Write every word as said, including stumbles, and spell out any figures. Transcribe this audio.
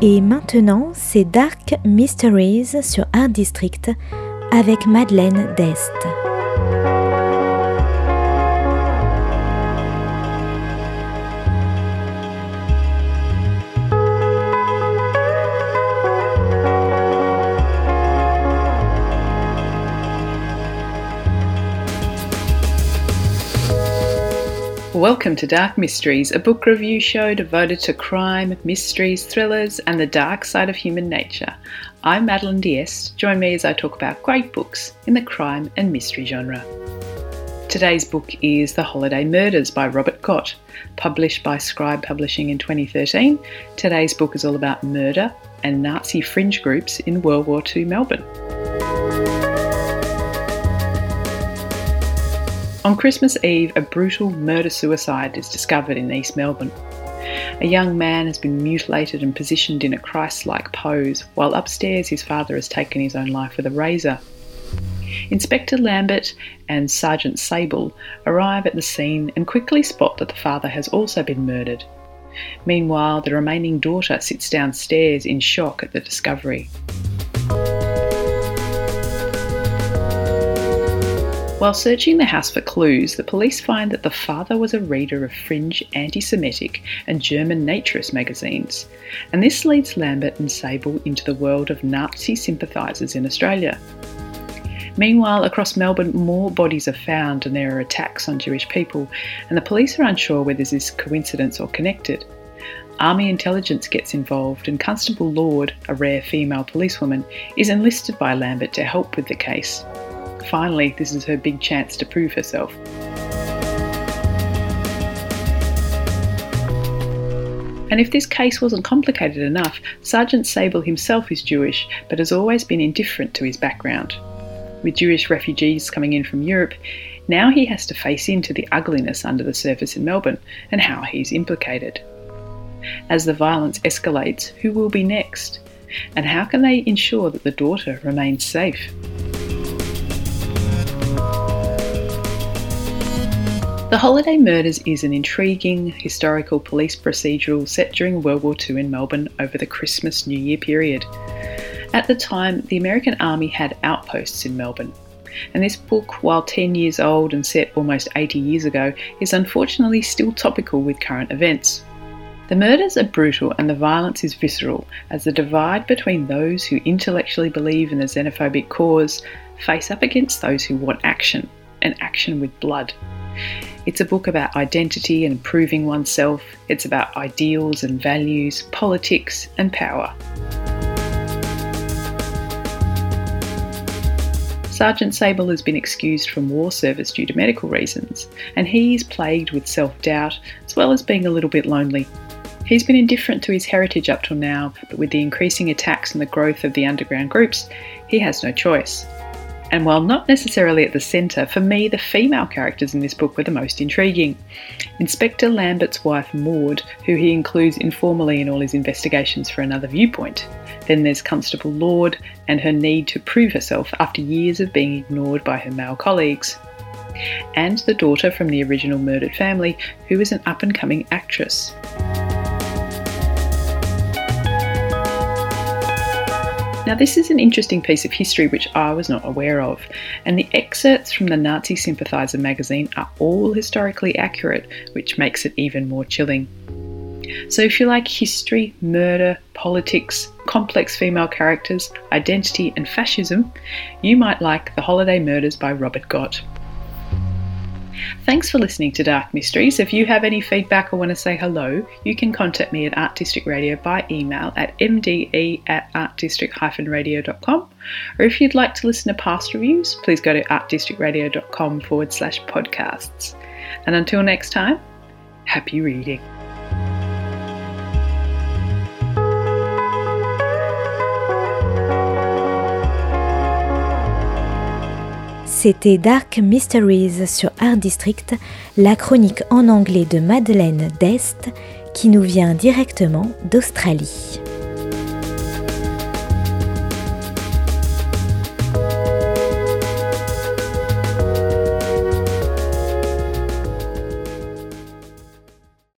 Et maintenant, c'est Dark Mysteries sur Art District avec Madeleine Dest. Welcome to Dark Mysteries, a book review show devoted to crime, mysteries, thrillers, and the dark side of human nature. I'm Madeleine D'Este. Join me as I talk about great books in the crime and mystery genre. Today's book is The Holiday Murders by Robert Gott, published by Scribe Publishing in twenty thirteen. Today's book is all about murder and Nazi fringe groups in World War Two Melbourne. On Christmas Eve, a brutal murder-suicide is discovered in East Melbourne. A young man has been mutilated and positioned in a Christ-like pose, while upstairs his father has taken his own life with a razor. Inspector Lambert and Sergeant Sable arrive at the scene and quickly spot that the father has also been murdered. Meanwhile, the remaining daughter sits downstairs in shock at the discovery. While searching the house for clues, the police find that the father was a reader of fringe anti-Semitic and German naturist magazines, and this leads Lambert and Sable into the world of Nazi sympathisers in Australia. Meanwhile, across Melbourne, more bodies are found and there are attacks on Jewish people, and the police are unsure whether this is coincidence or connected. Army intelligence gets involved, and Constable Lord, a rare female policewoman, is enlisted by Lambert to help with the case. Finally, this is her big chance to prove herself. And if this case wasn't complicated enough, Sergeant Sable himself is Jewish, but has always been indifferent to his background. With Jewish refugees coming in from Europe, now he has to face into the ugliness under the surface in Melbourne and how he's implicated. As the violence escalates, who will be next? And how can they ensure that the daughter remains safe? The Holiday Murders is an intriguing historical police procedural set during World War Two in Melbourne over the Christmas-New Year period. At the time, the American Army had outposts in Melbourne, and this book, while ten years old and set almost eighty years ago, is unfortunately still topical with current events. The murders are brutal and the violence is visceral, as the divide between those who intellectually believe in the xenophobic cause face up against those who want action, and action with blood. It's a book about identity and proving oneself. It's about ideals and values, politics and power. Sergeant Sable has been excused from war service due to medical reasons, and he is plagued with self-doubt as well as being a little bit lonely. He's been indifferent to his heritage up till now, but with the increasing attacks and the growth of the underground groups, he has no choice. And while not necessarily at the centre, for me the female characters in this book were the most intriguing. Inspector Lambert's wife Maud, who he includes informally in all his investigations for another viewpoint. Then there's Constable Lord and her need to prove herself after years of being ignored by her male colleagues. And the daughter from the original murdered family, who is an up-and-coming actress. Now, this is an interesting piece of history which I was not aware of, and the excerpts from the Nazi Sympathiser magazine are all historically accurate, which makes it even more chilling. So if you like history, murder, politics, complex female characters, identity and fascism, you might like The Holiday Murders by Robert Gott. Thanks for listening to Dark Mysteries. If you have any feedback or want to say hello, you can contact me at Art District Radio by email at m d e at art district dash radio dot com. Or if you'd like to listen to past reviews, please go to artdistrictradio.com forward slash podcasts. And until next time, happy reading. C'était Dark Mysteries sur Art District, la chronique en anglais de Madeleine Dest qui nous vient directement d'Australie.